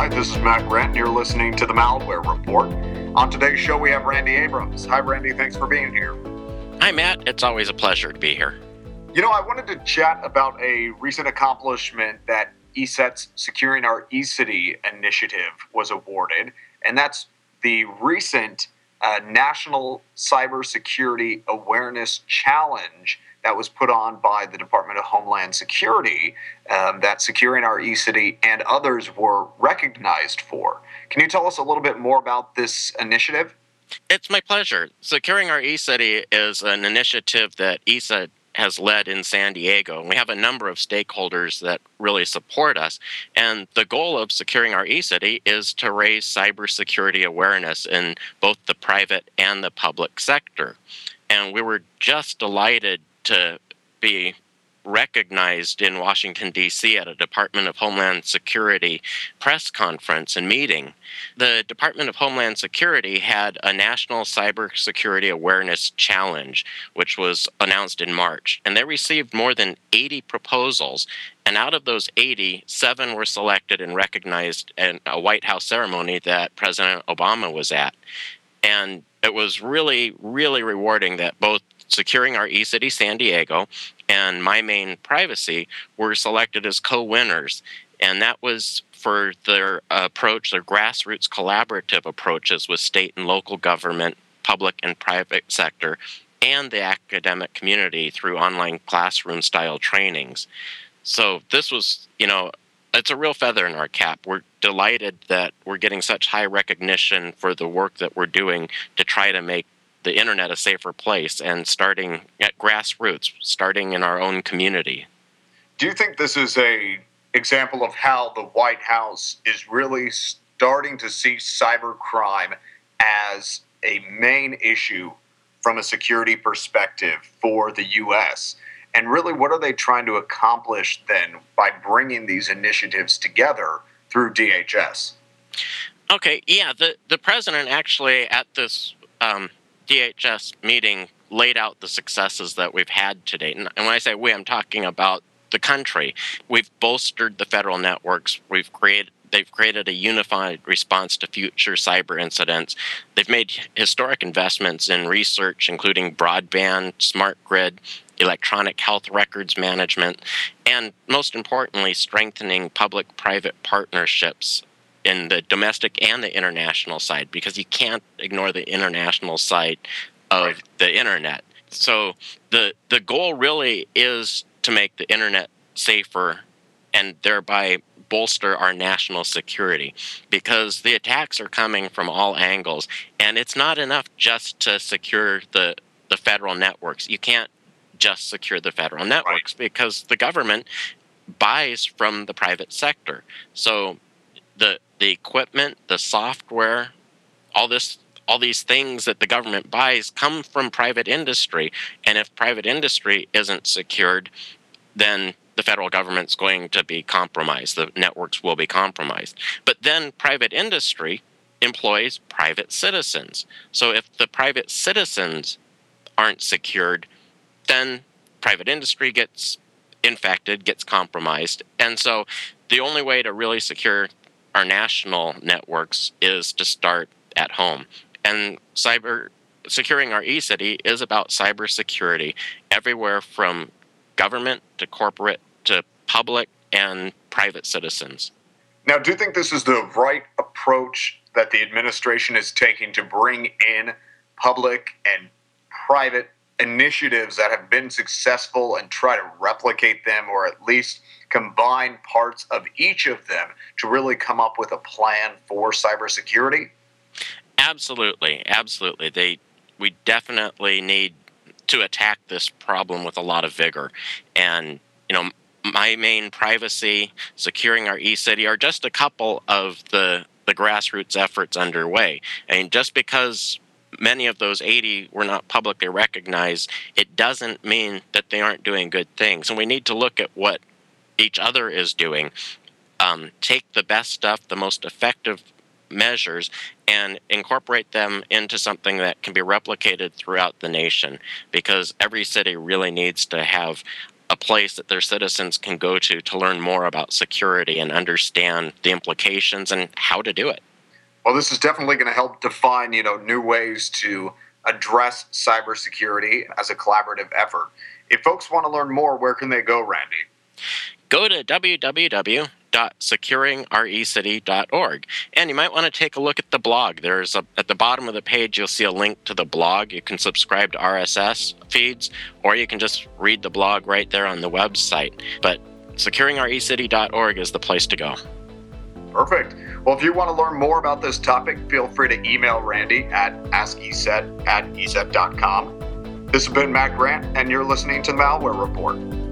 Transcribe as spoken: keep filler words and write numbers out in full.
Hi, this is Matt Grant, and you're listening to the Malware Report. On today's show, we have Randy Abrams. Hi, Randy. Thanks for being here. Hi, Matt. It's always a pleasure to be here. You know, I wanted to chat about a recent accomplishment that E S E T's Securing Our eCity initiative was awarded, and that's the recent uh, National Cybersecurity Awareness Challenge that was put on by the Department of Homeland Security um, that Securing Our eCity and others were recognized for. Can you tell us a little bit more about this initiative? It's my pleasure. Securing Our eCity is an initiative that E S E T has led in San Diego. We have a number of stakeholders that really support us. And the goal of Securing Our eCity is to raise cybersecurity awareness in both the private and the public sector. And we were just delighted to be recognized in Washington, D C at a Department of Homeland Security press conference and meeting. The Department of Homeland Security had a National Cybersecurity Awareness Challenge, which was announced in March, and they received more than eighty proposals. And out of those eighty, seven were selected and recognized in a White House ceremony that President Obama was at. And it was really, really rewarding that both Securing Our eCity San Diego and My Main Privacy were selected as co-winners. And that was for their approach, their grassroots collaborative approaches with state and local government, public and private sector, and the academic community through online classroom-style trainings. So this was, you know, it's a real feather in our cap. We're delighted that we're getting such high recognition for the work that we're doing to try to make the internet a safer place, and starting at grassroots, starting in our own community. Do you think this is a example of how the White House is really starting to see cybercrime as a main issue from a security perspective for the U S? And really, what are they trying to accomplish then by bringing these initiatives together through D H S? Okay, yeah, the, the president actually at this um, D H S meeting laid out the successes that we've had to date. And when I say we, I'm talking about the country. We've bolstered the federal networks. We've created They've created a unified response to future cyber incidents. They've made historic investments in research, including broadband, smart grid, electronic health records management, and most importantly, strengthening public-private partnerships in the domestic and the international side, because you can't ignore the international side of right. the internet. So the the goal really is to make the internet safer and thereby bolster our national security, because the attacks are coming from all angles, and it's not enough just to secure the, the federal networks. You can't just secure the federal networks right. because the government buys from the private sector. So the the equipment, the software, all this, all these things that the government buys come from private industry. And if private industry isn't secured, then the federal government's going to be compromised. The networks will be compromised. But then private industry employs private citizens. So if the private citizens aren't secured, then private industry gets infected, gets compromised. And so the only way to really secure our national networks is to start at home. And cyber securing our eCity is about cybersecurity everywhere from government to corporate to public and private citizens. Now, do you think this is the right approach that the administration is taking to bring in public and private initiatives that have been successful and try to replicate them, or at least combine parts of each of them to really come up with a plan for cybersecurity? Absolutely, absolutely. They, we definitely need to attack this problem with a lot of vigor. And, you know, My Main Privacy, Securing Our eCity are just a couple of the, the grassroots efforts underway. And just because many of those eighty were not publicly recognized, it doesn't mean that they aren't doing good things. And we need to look at what each other is doing, um, take the best stuff, the most effective measures, and incorporate them into something that can be replicated throughout the nation, because every city really needs to have a place that their citizens can go to to learn more about security and understand the implications and how to do it. Well, this is definitely going to help define, you know, new ways to address cybersecurity as a collaborative effort. If folks want to learn more, where can they go, Randy? Go to w w w dot securing our e city dot org, and you might want to take a look at the blog. There's a, at the bottom of the page, you'll see a link to the blog. You can subscribe to R S S feeds, or you can just read the blog right there on the website. But securing our e city dot org is the place to go. Perfect. Well, if you want to learn more about this topic, feel free to email Randy at ask e c e t at e c e t dot com. This has been Matt Grant, and you're listening to the Malware Report.